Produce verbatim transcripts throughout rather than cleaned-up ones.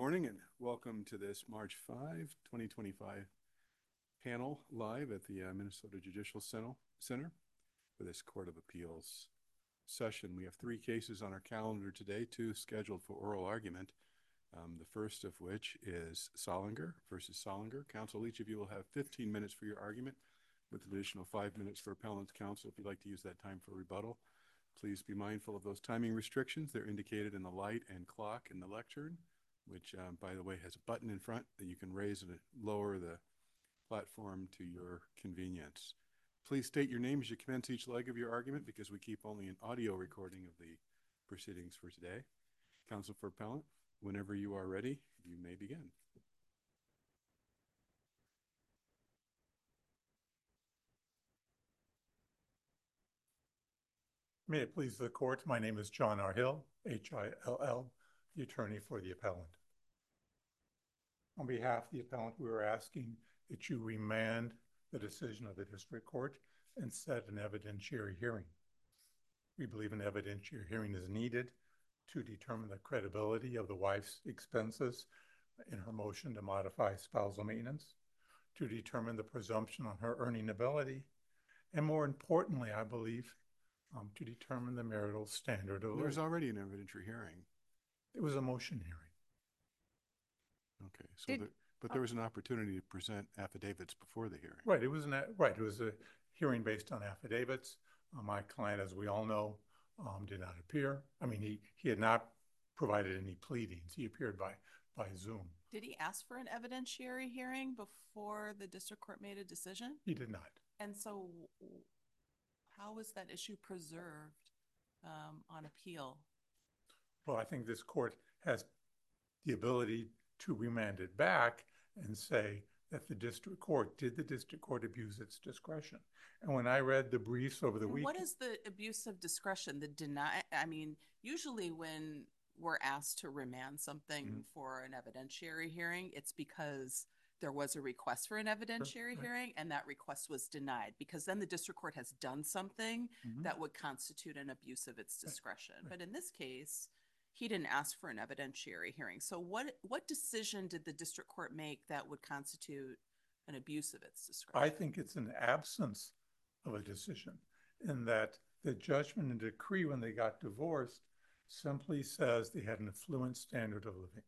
Morning and welcome to this March fifth, twenty twenty-five panel live at the uh, Minnesota Judicial Center for this Court of Appeals session. We have three cases on our calendar today, two scheduled for oral argument. Um, the first of which is Solinger versus Solinger. Counsel, each of you will have fifteen minutes for your argument with an additional five minutes for appellant's counsel. If you'd like to use that time for rebuttal, please be mindful of those timing restrictions. They're indicated in the light and clock in the lectern, which, um, by the way, has a button in front that you can raise and lower the platform to your convenience. Please state your name as you commence each leg of your argument, because we keep only an audio recording of the proceedings for today. Counsel for appellant, whenever you are ready, you may begin. May it please the court, my name is John R. Hill, H I L L, the attorney for the appellant. On behalf of the appellant, we are asking that you remand the decision of the district court and set an evidentiary hearing. We believe an evidentiary hearing is needed to determine the credibility of the wife's expenses in her motion to modify spousal maintenance, to determine the presumption on her earning ability, and more importantly, I believe, um, to determine the marital standard of living. There's already an evidentiary hearing. It was a motion hearing. Okay, so Did, the, but there was an opportunity to present affidavits before the hearing. Right, it was an right. It was a hearing based on affidavits. Uh, my client, as we all know, um, did not appear. I mean, he he had not provided any pleadings. He appeared by by Zoom. did he ask for an evidentiary hearing before the district court made a decision? He did not. And so how was that issue preserved um, on appeal? Well, I think this court has the ability to remand it back and say that the district court, did the district court abuse its discretion? And when I read the briefs over the week. What is the abuse of discretion? The deny, I mean, usually when we're asked to remand something mm-hmm. for an evidentiary hearing, it's because there was a request for an evidentiary Right. hearing and that request was denied, because then the district court has done something mm-hmm. that would constitute an abuse of its discretion. Right. Right. But in this case, he didn't ask for an evidentiary hearing. So what what decision did the district court make that would constitute an abuse of its discretion? I think it's an absence of a decision, in that the judgment and decree when they got divorced simply says they had an affluent standard of living.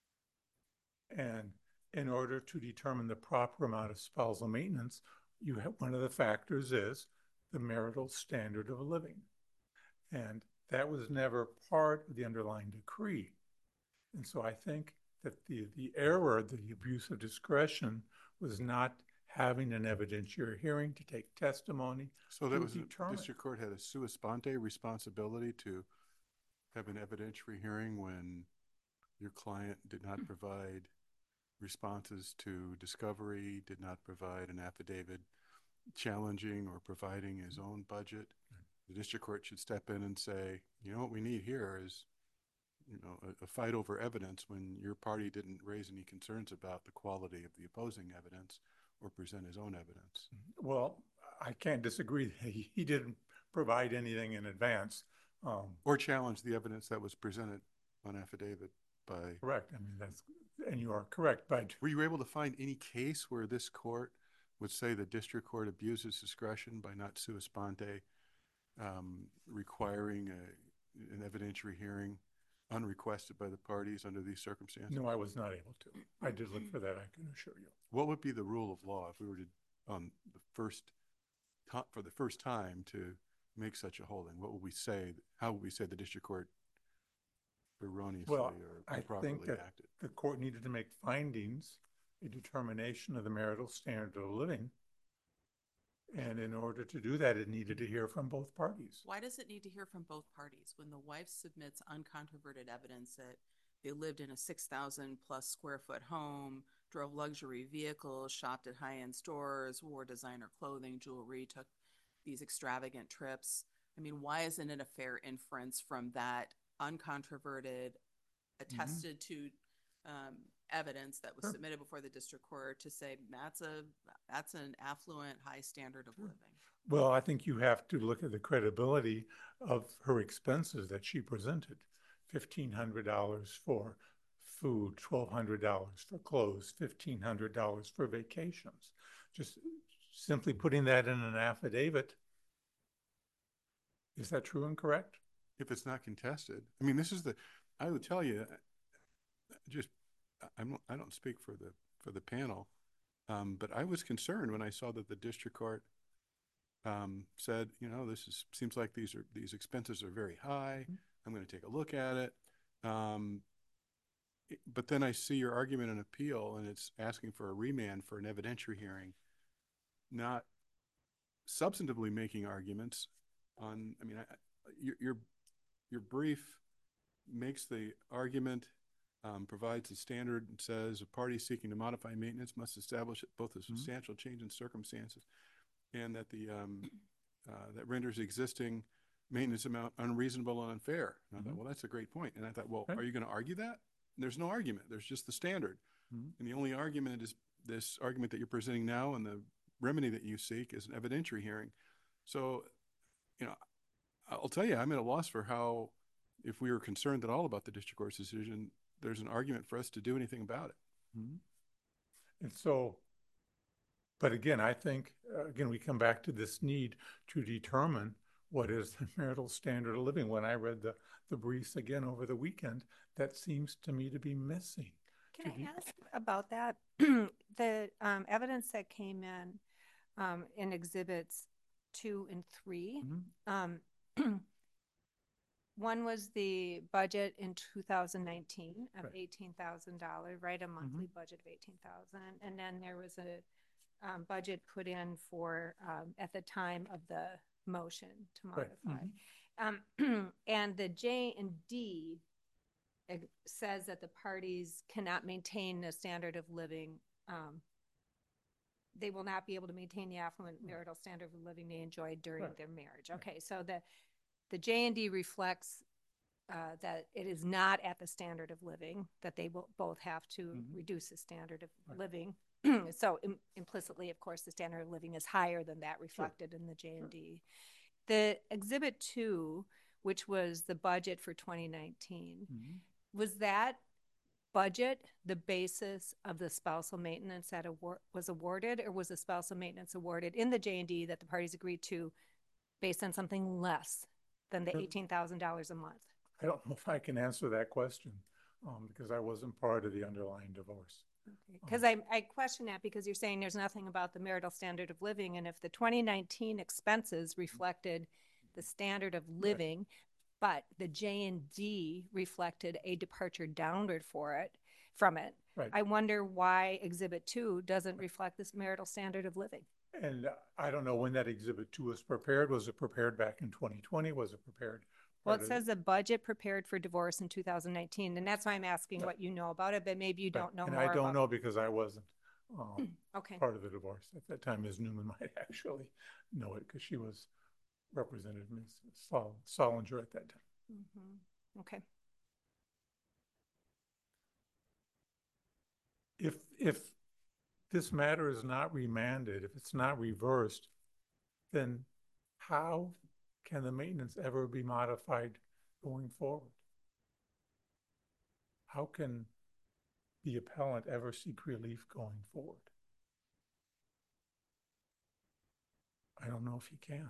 And in order to determine the proper amount of spousal maintenance, you have one of the factors is the marital standard of living. And that was never part of the underlying decree. And so I think that the, the error, the abuse of discretion, was not having an evidentiary hearing to take testimony. So that was, the district court had a sua sponte responsibility to have an evidentiary hearing when your client did not provide responses to discovery, did not provide an affidavit challenging or providing his own budget. The district court should step in and say, you know, what we need here is, you know, a, a fight over evidence when your party didn't raise any concerns about the quality of the opposing evidence or present his own evidence. Well, I can't disagree. He, he didn't provide anything in advance. Um, or challenge the evidence that was presented on affidavit by... Correct. I mean, that's, and you are correct. But were you able to find any case where this court would say the district court abuses discretion by not sua sponte um, requiring a, an evidentiary hearing unrequested by the parties under these circumstances? No, I was not able to. I did look for that, I can assure you. What would be the rule of law if we were to, on the first, for the first time, to make such a holding? What would we say? How would we say the district court erroneously well, or improperly I think that acted? The court needed to make findings, a determination of the marital standard of living. And in order to do that, it needed to hear from both parties. Why does it need to hear from both parties when the wife submits uncontroverted evidence that they lived in a six thousand plus square foot home, drove luxury vehicles, shopped at high-end stores, wore designer clothing, jewelry, took these extravagant trips? I mean, why isn't it a fair inference from that uncontroverted, attested mm-hmm. to um, evidence that was sure. submitted before the district court to say that's a that's an affluent, high standard of sure. living? Well, I think you have to look at the credibility of her expenses that she presented. fifteen hundred dollars for food, twelve hundred dollars for clothes, fifteen hundred dollars for vacations. Just simply putting that in an affidavit, is that true and correct? If it's not contested. I mean, this is the, I would tell you, just, I'm, I don't speak for the, for the panel, um, but I was concerned when I saw that the district court um, said, you know, this is, seems like these are, these expenses are very high. Mm-hmm. I'm going to take a look at it. Um, it. But then I see your argument in appeal, and it's asking for a remand for an evidentiary hearing, not substantively making arguments on, I mean, I, your, your, your brief makes the argument, um, provides a standard, and says a party seeking to modify maintenance must establish both a substantial mm-hmm. change in circumstances and that the um, uh, that renders existing maintenance amount unreasonable and unfair. And I mm-hmm. thought, well, that's a great point. And I thought, well, right. are you going to argue that? And there's no argument. There's just the standard. Mm-hmm. And the only argument is this argument that you're presenting now, and the remedy that you seek is an evidentiary hearing. So, you know, I'll tell you, I'm at a loss for how, if we were concerned at all about the district court's decision, there's an argument for us to do anything about it. Mm-hmm. And so, but again, I think, uh, again, we come back to this need to determine what is the marital standard of living. When I read the, the briefs again over the weekend, that seems to me to be missing. Can I ask about that? The um, evidence that came in um, in exhibits two and three, mm-hmm. um, one was the budget in two thousand nineteen of right. eighteen thousand dollars, right? A monthly mm-hmm. budget of eighteen thousand dollars. And then there was a um, budget put in for, um, at the time of the motion to modify. Right. Mm-hmm. Um, and the J and D says that the parties cannot maintain a standard of living. Um, they will not be able to maintain the affluent marital standard of living they enjoyed during right. their marriage. Okay, right. So the the J and D reflects uh, that it is not at the standard of living, that they will both have to mm-hmm. reduce the standard of right. living. So im- implicitly, of course, the standard of living is higher than that reflected sure. in the J and D. Sure. The exhibit two, which was the budget for twenty nineteen, mm-hmm. was that budget the basis of the spousal maintenance that award- was awarded, or was the spousal maintenance awarded in the J and D that the parties agreed to based on something less than the eighteen thousand dollars a month? I don't know if I can answer that question um, because I wasn't part of the underlying divorce. Because okay. um, I, I question that because you're saying there's nothing about the marital standard of living, and if the twenty nineteen expenses reflected the standard of living, right. but the J and D reflected a departure downward for it, from it, right. I wonder why Exhibit two doesn't reflect this marital standard of living. And I don't know when that Exhibit two was prepared. Was it prepared back in twenty twenty? Was it prepared? Well, it says a budget prepared for divorce in two thousand nineteen, and that's why I'm asking right. what you know about it, but maybe you don't know and more I don't about know because I wasn't um, okay. part of the divorce. At that time, Miz Newman might actually know it because she was represented Miz Sol- Solinger at that time. Mm-hmm. Okay. If, if this matter is not remanded, if it's not reversed, then how can the maintenance ever be modified going forward? How can the appellant ever seek relief going forward? I don't know if he can.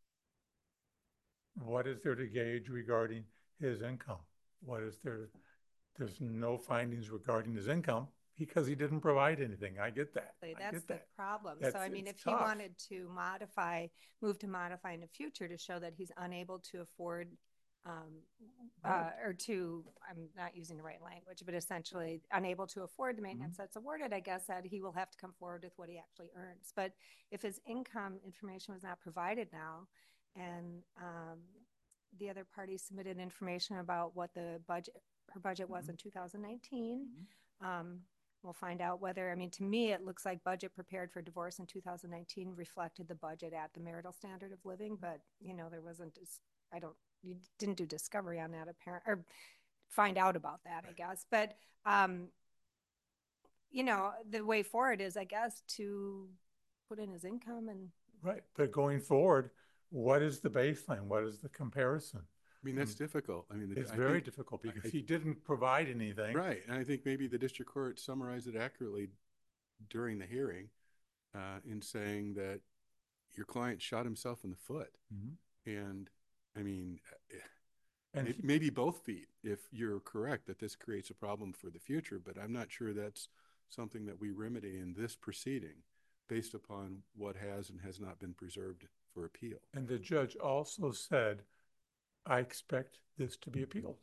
What is there to gauge regarding his income? What is there? There's no findings regarding his income because he didn't provide anything. I get that. That's I get the that. problem. That's, so, I mean, if tough. he wanted to modify, move to modify in the future to show that he's unable to afford um, uh, or to, I'm not using the right language, but essentially unable to afford the maintenance mm-hmm. that's awarded, I guess that he will have to come forward with what he actually earns. But if his income information was not provided now, and um, the other party submitted information about what the budget, her budget was mm-hmm. in two thousand nineteen, mm-hmm. um, we'll find out whether, I mean, to me, it looks like budget prepared for divorce in two thousand nineteen reflected the budget at the marital standard of living, but, you know, there wasn't, I don't, you didn't do discovery on that apparent, or find out about that, I guess. But, um, you know, the way forward is, I guess, to put in his income and. Right. But going forward, what is the baseline? What is the comparison? mean, that's difficult. I mean, the- It's I very think- difficult I- because I- he didn't provide anything. Right, and I think maybe the district court summarized it accurately during the hearing uh, in saying that your client shot himself in the foot. Mhm. And, I mean, eh, And may- he- maybe both feet, if you're correct that this creates a problem for the future, but I'm not sure that's something that we remedy in this proceeding based upon what has and has not been preserved for appeal. And the judge also said, I expect this to be appealed.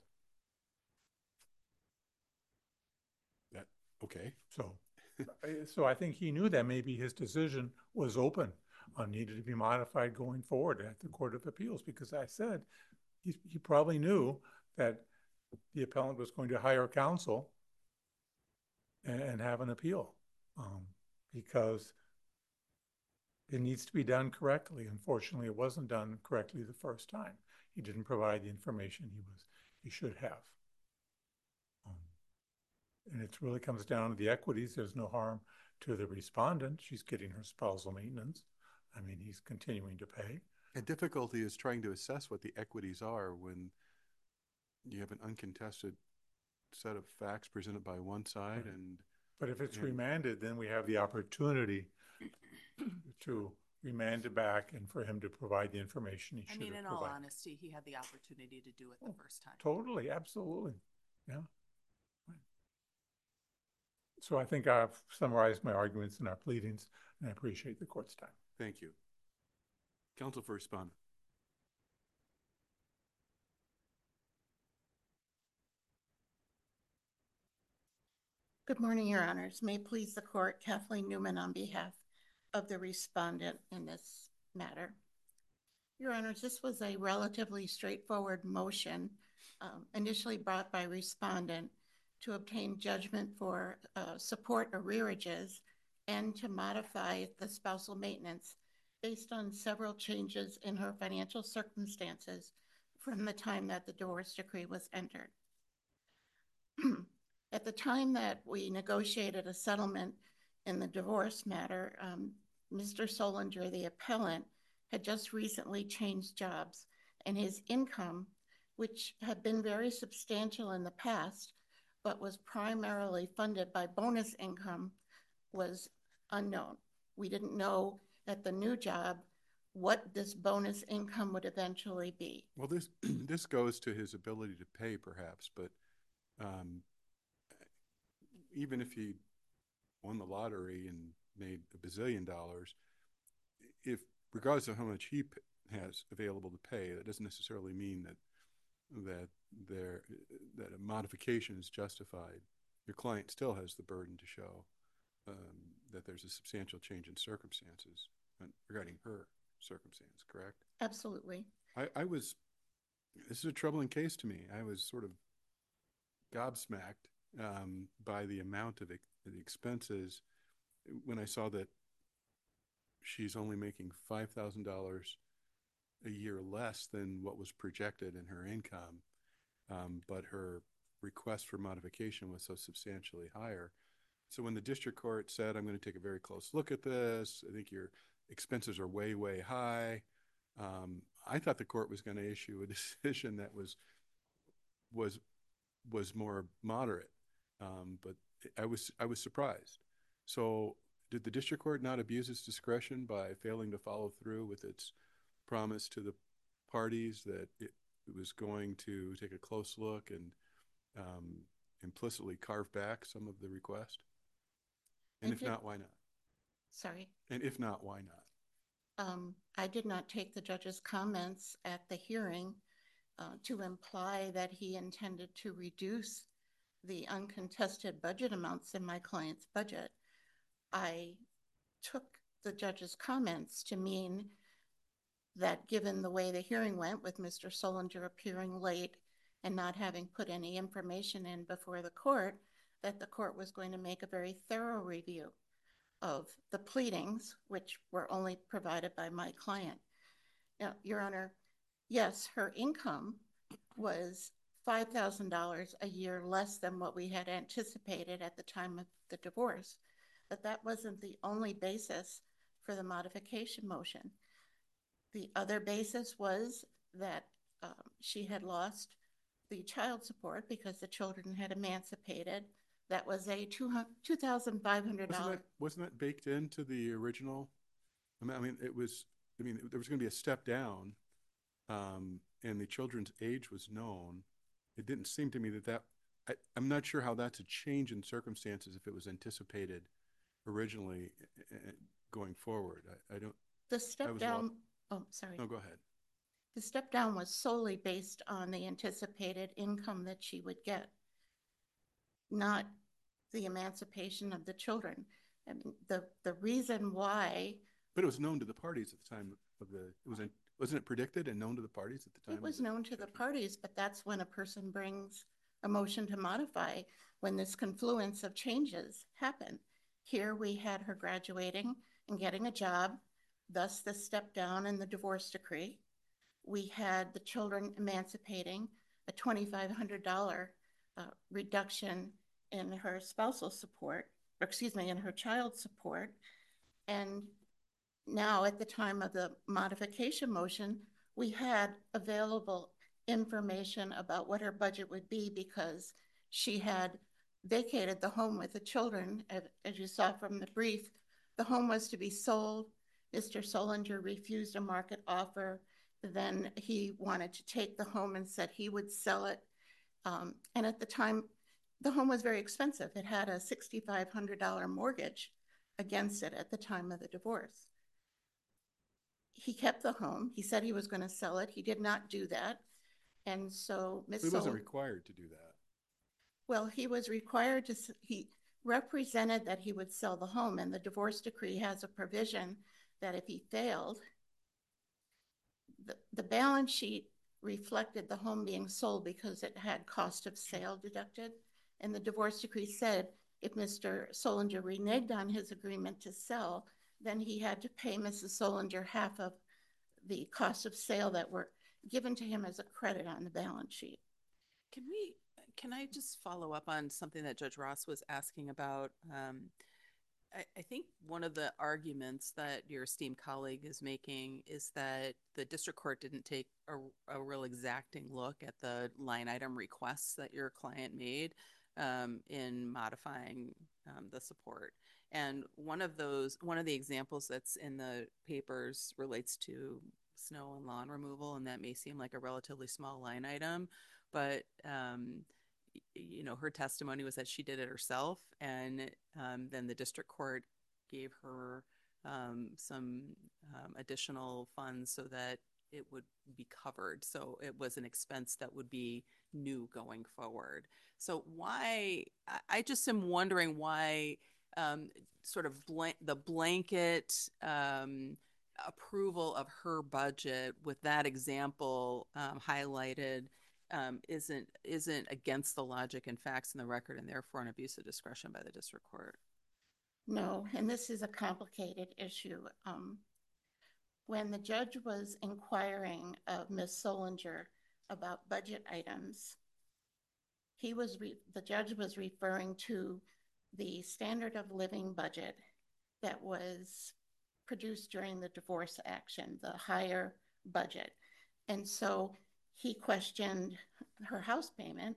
That, okay. So, I- so I think he knew that maybe his decision was open or needed to be modified going forward at the Court of Appeals, because I said he, he probably knew that the appellant was going to hire counsel and, and have an appeal, um, because it needs to be done correctly. Unfortunately, it wasn't done correctly the first time. He didn't provide the information he was he should have. Um, and it really comes down to the equities. There's no harm to the respondent. She's getting her spousal maintenance. I mean, he's continuing to pay. The difficulty is trying to assess what the equities are when you have an uncontested set of facts presented by one side. Right. And But if it's Yeah. remanded, then we have the opportunity to remand it back and for him to provide the information he I should mean, have in all provided. honesty, he had the opportunity to do it the Oh, first time. Totally, absolutely, yeah. Right. So I think I've summarized my arguments and our pleadings, and I appreciate the court's time. thank you. Counsel for respondent. Good morning, Your Honors. May it please the court, Kathleen Newman on behalf of the respondent in this matter. Your Honors, this was a relatively straightforward motion um, initially brought by respondent to obtain judgment for uh, support arrearages and to modify the spousal maintenance based on several changes in her financial circumstances from the time that the divorce decree was entered. At the time that we negotiated a settlement in the divorce matter, um, Mister Solinger, the appellant, had just recently changed jobs, and his income, which had been very substantial in the past, but was primarily funded by bonus income, was unknown. We didn't know at the new job what this bonus income would eventually be. Well, this this goes to his ability to pay, perhaps, but um, even if he won the lottery and made a bazillion dollars, if regardless of how much he p- has available to pay, that doesn't necessarily mean that that there that a modification is justified. Your client still has the burden to show um, that there's a substantial change in circumstances regarding her circumstance. Correct? Absolutely. I, I was. This is a troubling case to me. I was sort of gobsmacked um, by the amount of ex- the expenses when I saw that she's only making five thousand dollars a year less than what was projected in her income, um, but her request for modification was so substantially higher. So when the district court said, I'm going to take a very close look at this, I think your expenses are way, way high, um, I thought the court was going to issue a decision that was was was more moderate, um, but I was I was surprised. So did the district court not abuse its discretion by failing to follow through with its promise to the parties that it, it was going to take a close look and um, implicitly carve back some of the request? And I if did- not, why not? Sorry. And if not, why not? Um, I did not take the judge's comments at the hearing uh, to imply that he intended to reduce the uncontested budget amounts in my client's budget. I took the judge's comments to mean that given the way the hearing went, with Mister Solinger appearing late and not having put any information in before the court, that the court was going to make a very thorough review of the pleadings, which were only provided by my client. Now, Your Honor, yes, her income was five thousand dollars a year less than what we had anticipated at the time of the divorce, but that wasn't the only basis for the modification motion. The other basis was that um, she had lost the child support because the children had emancipated. That was a two thousand five hundred Wasn't dollars. that, wasn't that baked into the original? I mean, I mean, it was, I mean, there was going to be a step down, um, and the children's age was known. It didn't seem to me that that, I, I'm not sure how that's a change in circumstances if it was anticipated originally uh, going forward. I, I don't, The I step was down, lo- oh, sorry. no, go ahead. The step down was solely based on the anticipated income that she would get, not the emancipation of the children. I mean, the, the reason why But it was known to the parties at the time of the, it was, wasn't it predicted and known to the parties at the time? it was of the known to the judgment? parties, but that's when a person brings a motion to modify, when this confluence of changes happen. Here we had her graduating and getting a job, thus the step down in the divorce decree. We had the children emancipating, a twenty-five hundred dollars uh, reduction in her spousal support, or excuse me, in her child support. And now at the time of the modification motion, we had available information about what her budget would be because she had vacated the home with the children. As you saw from the brief, the home was to be sold. Mister Solinger refused a market offer. Then he wanted to take the home and said he would sell it. Um, and at the time, the home was very expensive. It had a six thousand five hundred dollars mortgage against it at the time of the divorce. He kept the home. He said he was going to sell it. He did not do that. And so Miss He wasn't Sol- required to do that. Well, he was required to, he represented that he would sell the home, and the divorce decree has a provision that if he failed, the, the balance sheet reflected the home being sold because it had cost of sale deducted. And the divorce decree said if Mister Solinger reneged on his agreement to sell, then he had to pay Missus Solinger half of the cost of sale that were given to him as a credit on the balance sheet. Can we, can I just follow up on something that Judge Ross was asking about? Um, I, I think one of the arguments that your esteemed colleague is making is that the district court didn't take a, a real exacting look at the line item requests that your client made um, in modifying um, the support. And one of those, one of the examples that's in the papers relates to snow and lawn removal, and that may seem like a relatively small line item, but um, you know, her testimony was that she did it herself, and um, then the district court gave her um, some um, additional funds so that it would be covered. So it was an expense that would be new going forward. So why, I just am wondering why um, sort of blank, the blanket um, approval of her budget with that example um, highlighted um, isn't isn't against the logic and facts in the record, and therefore an abuse of discretion by the district court. No, and this is a complicated issue. Um, when the judge was inquiring of Miz Solinger about budget items, he was re- the judge was referring to the standard of living budget that was produced during the divorce action, the higher budget. And so he questioned her house payment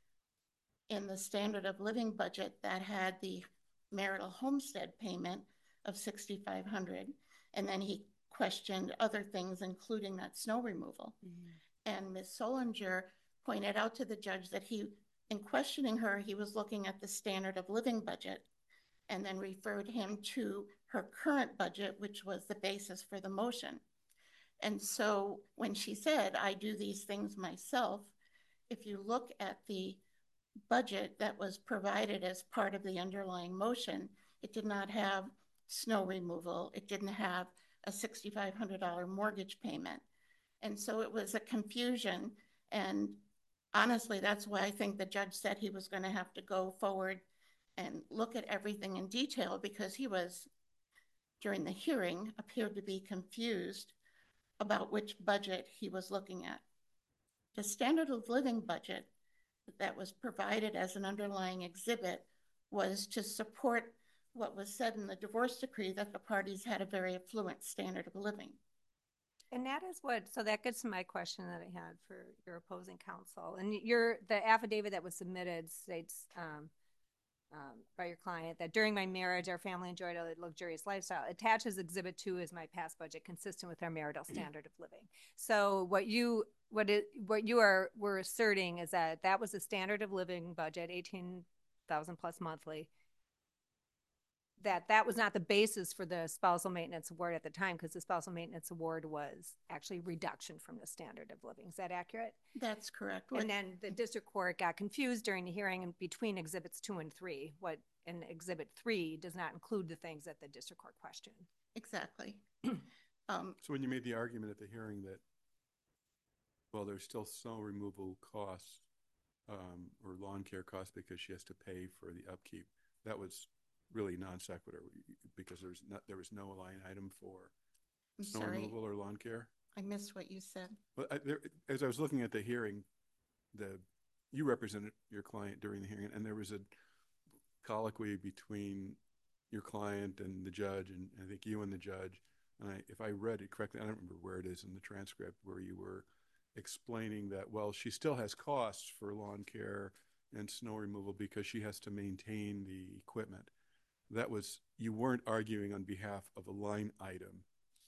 in the standard of living budget that had the marital homestead payment of six thousand five hundred dollars. And then he questioned other things, including that snow removal. Mm-hmm. And Miz Solinger pointed out to the judge that he, in questioning her, he was looking at the standard of living budget and then referred him to her current budget, which was the basis for the motion. And so when she said, I do these things myself, if you look at the budget that was provided as part of the underlying motion, it did not have snow removal. It didn't have a six thousand five hundred dollars mortgage payment. And so it was a confusion. And honestly, that's why I think the judge said he was going to have to go forward and look at everything in detail, because he was, during the hearing, appeared to be confused about which budget he was looking at. The standard of living budget that was provided as an underlying exhibit was to support what was said in the divorce decree, that the parties had a very affluent standard of living. And that is what, so that gets to my question that I had for your opposing counsel. And your, the affidavit that was submitted states, um, um, by your client that during my marriage, our family enjoyed a luxurious lifestyle. Attached as exhibit two is my past budget consistent with our marital standard of living. So what you, what it, what you are, were asserting is that that was a standard of living budget, eighteen thousand plus monthly, that that was not the basis for the spousal maintenance award at the time, because the spousal maintenance award was actually reduction from the standard of living. Is that accurate? That's correct. What- And then the district court got confused during the hearing and between exhibits two and three. What in exhibit three does not include the things that the district court questioned. Exactly. Um, So when you made the argument at the hearing that, well, there's still snow removal costs, um, or lawn care costs because she has to pay for the upkeep, that was really non sequitur because there's not, there was no line item for I'm snow sorry, removal or lawn care. I missed what you said. Well, I, there, as I was looking at the hearing, the you represented your client during the hearing, and there was a colloquy between your client and the judge, and I think you and the judge. And I, if I read it correctly, I don't remember where it is in the transcript, where you were explaining that, well, she still has costs for lawn care and snow removal because she has to maintain the equipment. That was, you weren't arguing on behalf of a line item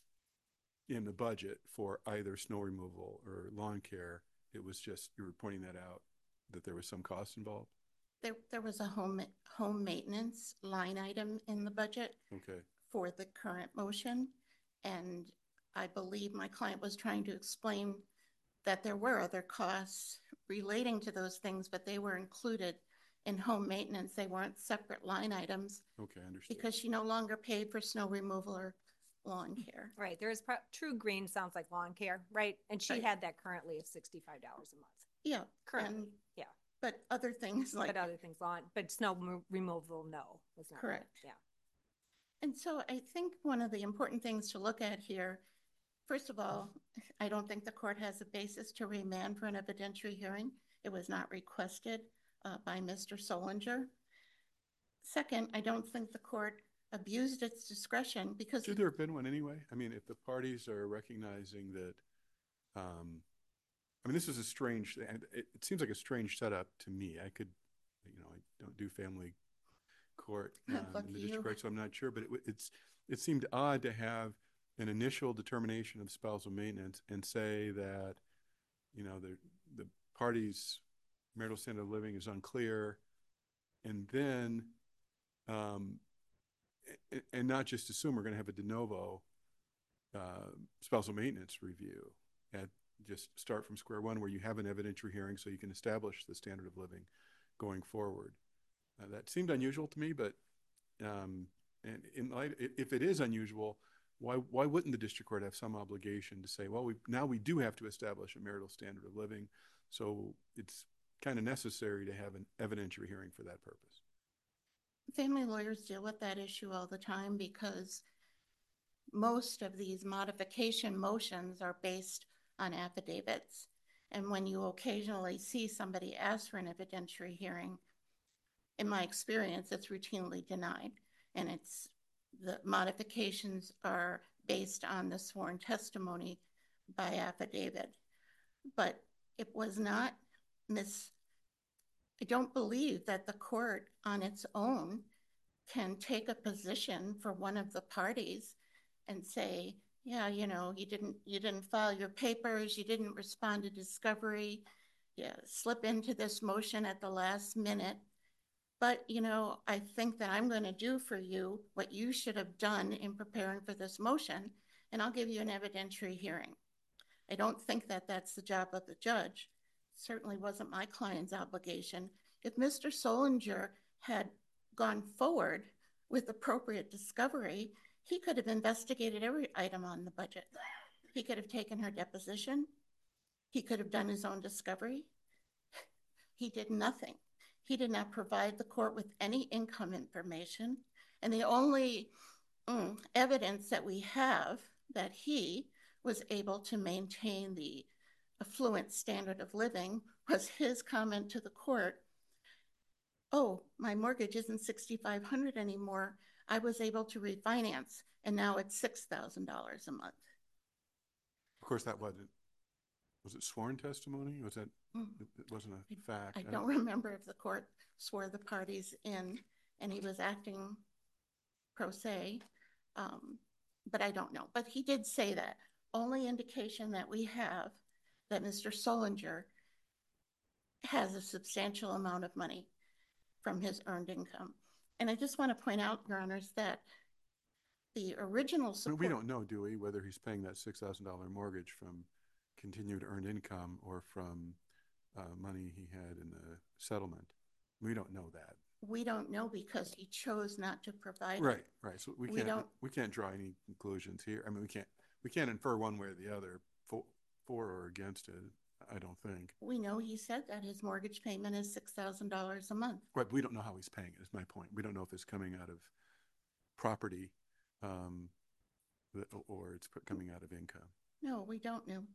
in the budget for either snow removal or lawn care. It was just, you were pointing that out, that there was some cost involved. There, there was a home, home maintenance line item in the budget Okay. for the current motion. And I believe my client was trying to explain that there were other costs relating to those things, but they were included in home maintenance. They weren't separate line items Okay, understood. because she no longer paid for snow removal or lawn care. Right. There is pro- True Green sounds like lawn care, right? And she Right. had that currently of sixty-five dollars a month. Yeah. Currently, and- yeah. But other things like, But other things lawn, but snow mo- removal, no, was not. Correct. Yeah. and so I think one of the important things to look at here, first of all, I don't think the court has a basis to remand for an evidentiary hearing. It was not requested uh, by Mister Solinger. Second, I don't think the court abused its discretion because Should there have been one anyway? I mean, if the parties are recognizing that, um, I mean, this is a strange, it, it seems like a strange setup to me. I could, you know, I don't do family court um, Lucky in the district you. court, so I'm not sure, but it, it's, it seemed odd to have an initial determination of spousal maintenance and say that, you know, the, the parties' marital standard of living is unclear, and then, um, and, and not just assume we're going to have a de novo uh, spousal maintenance review at just start from square one where you have an evidentiary hearing so you can establish the standard of living going forward. Uh, that seemed unusual to me, but um, and in light, if it is unusual, why why wouldn't the district court have some obligation to say, well, we now we do have to establish a marital standard of living, so it's kind of necessary to have an evidentiary hearing for that purpose. family lawyers deal with that issue all the time because most of these modification motions are based on affidavits. And when you occasionally see somebody ask for an evidentiary hearing, in my experience, it's routinely denied. And it's the modifications are based on the sworn testimony by affidavit. But it was not mis, I don't believe that the court on its own can take a position for one of the parties and say, yeah, you know, you didn't, you didn't file your papers, you didn't respond to discovery, yeah, slip into this motion at the last minute. But, you know, I think that I'm going to do for you what you should have done in preparing for this motion, and I'll give you an evidentiary hearing. I don't think that that's the job of the judge. It certainly wasn't my client's obligation. If Mister Solinger had gone forward with appropriate discovery, he could have investigated every item on the budget. He could have taken her deposition. He could have done his own discovery. He did nothing. He did not provide the court with any income information. And the only mm, evidence that we have that he was able to maintain the affluent standard of living was his comment to the court, oh, my mortgage isn't sixty-five hundred dollars anymore. I was able to refinance, and now it's six thousand dollars a month. course, that wasn't, was it sworn testimony? Was that, Mm. it it wasn't a fact? I don't remember if the court swore the parties in and he was acting pro se, um, but I don't know. But he did say that. Only indication that we have that Mister Solinger has a substantial amount of money from his earned income. And I just want to point out, Your Honors, that the original I mean, support. we don't know, do we, whether he's paying that six thousand dollar mortgage from continued earned income or from uh, money he had in the settlement. We don't know that. We don't know because he chose not to provide. Right, it. right. So we We can't, don't- we can't draw any conclusions here. I mean, we can't, we can't infer one way or the other for, for or against it, I don't think. We know he said that his mortgage payment is six thousand dollars a month. Right, we don't know how he's paying it, is my point. We don't know if it's coming out of property um, the- or it's put- coming out of income. No, we don't know.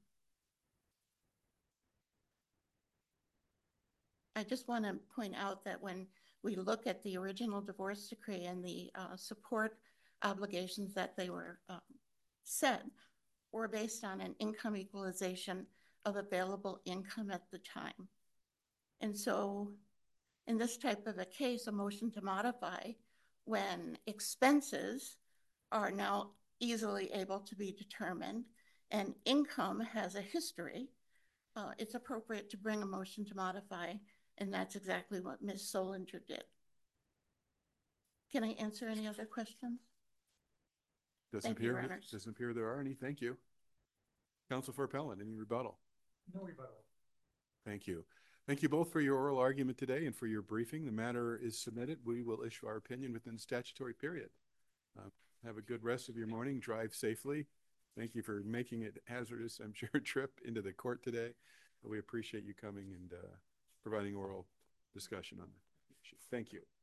I just want to point out that when we look at the original divorce decree and the uh, support obligations that they were um, set were based on an income equalization of available income at the time. And so in this type of a case, a motion to modify when expenses are now easily able to be determined and income has a history, uh, it's appropriate to bring a motion to modify, and that's exactly what Miz Solinger did. Can I answer any other questions? Doesn't Thank you, Your appear, Honors. doesn't appear there are any. Thank you. Counsel for Appellant, any rebuttal? No rebuttal. Thank you. Thank you both for your oral argument today and for your briefing. The matter is submitted. We will issue our opinion within the statutory period. Uh, have a good rest of your morning. Drive safely. Thank you for making it hazardous, I'm sure, trip into the court today. We appreciate you coming and uh, providing oral discussion on the issue. Thank you.